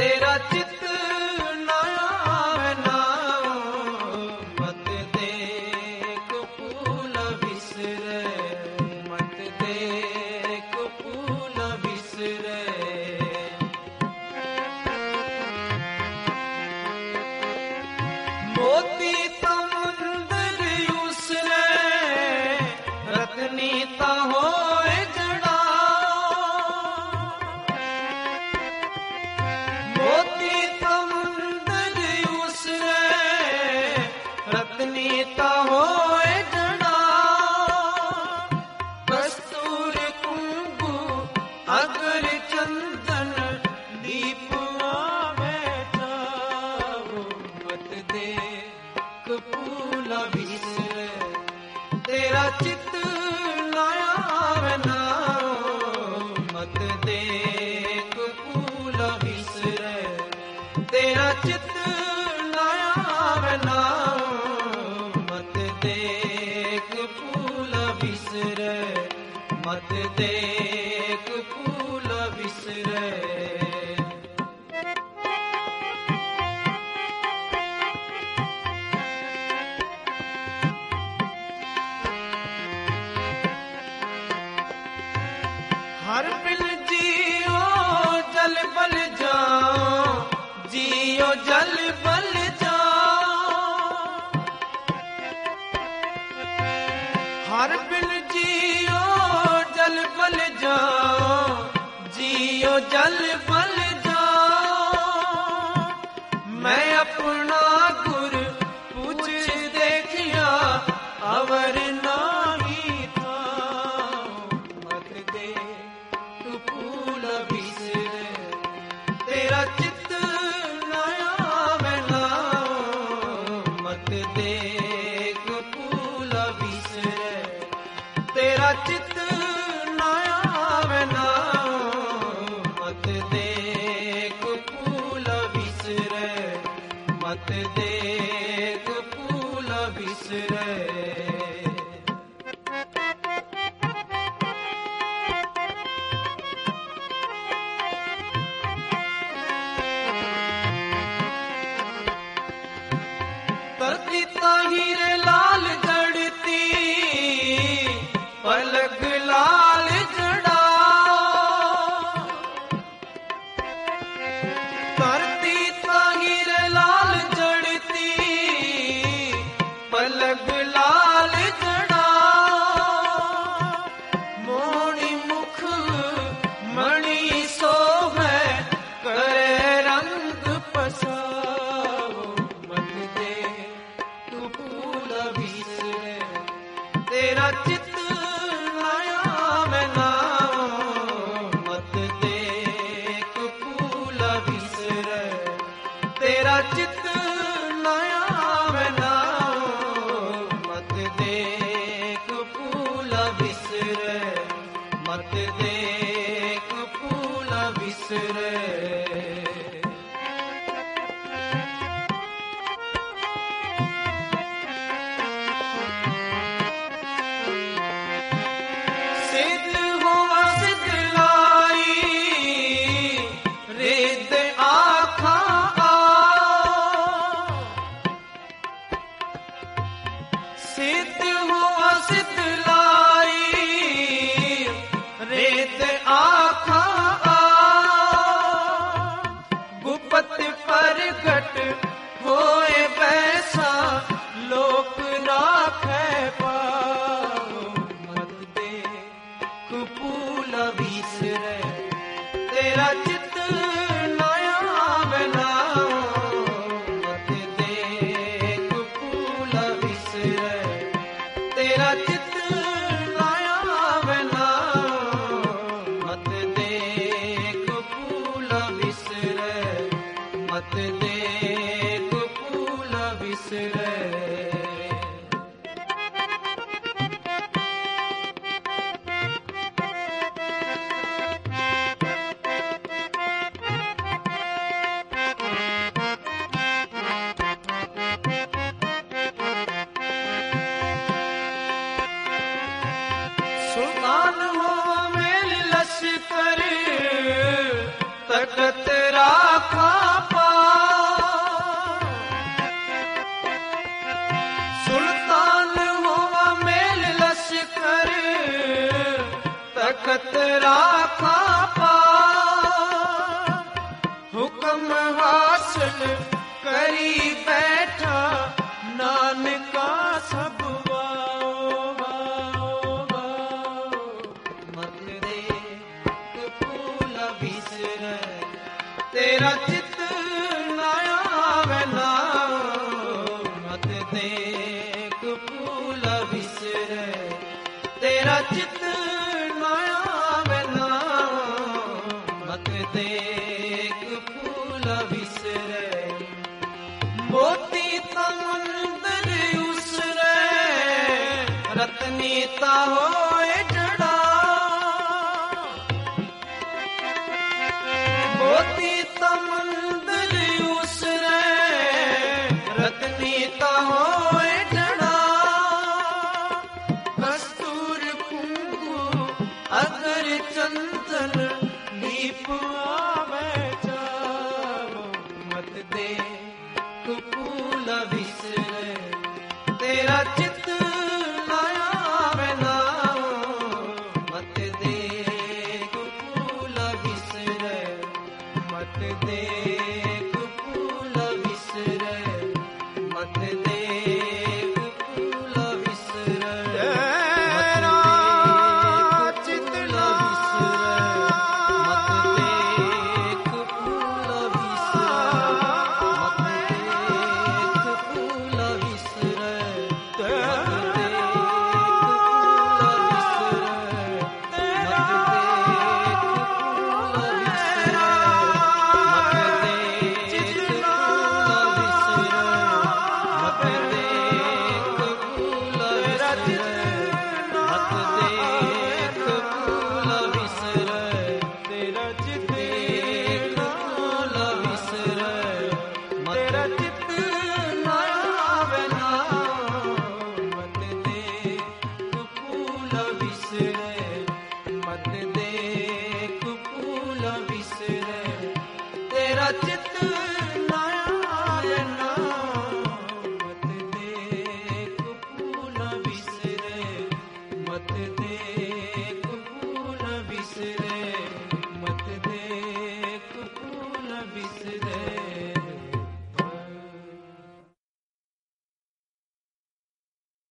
तेरा चित न आवे नाओ, मत देख फूल बिसरे, मत देख फूल बिसरे। मोती समुंदर उसने रत्नी ता होए जड़ा, मोती समुंदर उसने रत्नी ता होए जड़ा। कस्तूर कुंकु अगर चंदन दीप आवे जाओ, मत देख फूल बिसरे, तेरा चित न आवे नाओ, मत देख फूल बिसरे, तेरा चित न आवे नाओ, मत देख फूल बिसरे, मत देख फूल बिसरे। हर बिल जियो जल बल जाओ, जियो जल बल जाओ। हर बिल जियो जल बल जाओ, जियो जल बल जाओ। मैं अपना गुर पूछ देखिया अवर नाही था, मत दे फूल बिसरे, तेरा चित न आवे नाओ, मत देख फूल बिसरे, तेरा चित न आवे नाओ, मत देख फूल बिसरे, मत देख फूल बिसरे। तरती ताहिरे लाल जड़ती, पलक लाल जड़ा। तरती ताहिरे लाल जड़ती, पलक लाल जड़ा। मोणी मुख मणि सोहे, करे रंग पसाओ, मत दे फूल बिसरे, तेरा चित न आवे नाओ, मत देख फूल बिसरे, तेरा चित न आवे नाओ, मत देख फूल बिसरे, मत देख फूल बिसरे। सिद्ध हुआ सिद्ध लाई, रिद आखा आओ। सिद्ध हुआ सिद्ध लाई, रिद आखा आओ। गुपत प्रगट होए बैसा, लोक राखे पाओ, मत देख फूल बिसरे, तेरा चित न आवे नाओ, मत देख फूल बिसरे, तेरा चित न आवे नाओ, मत देख फूल बिसरे, मत देख फूल बिसरे। सुल्तान हो मेल लश्कर, तकत रा राखा पाओ। सुल्तान हुआ मेल लश्कर तखत राखा पाओ। हुक्म हासिल करी बैठा नानका सब वाओ वाओ वाओ। मत देख फूल बिसरे तेरा चित ना आवे नाओ। मत देख फूल बिसरे तेरा चित ना आवे नाओ। मत देख फूल बिसरे मोती तमंदर उसरे रत्नीता होए जड़ा। मोती तमंदर उसरे रत्नीता होए जड़ा। कस्तूर कुंकु अगर चंदन दीप आवे जाओ। मत दे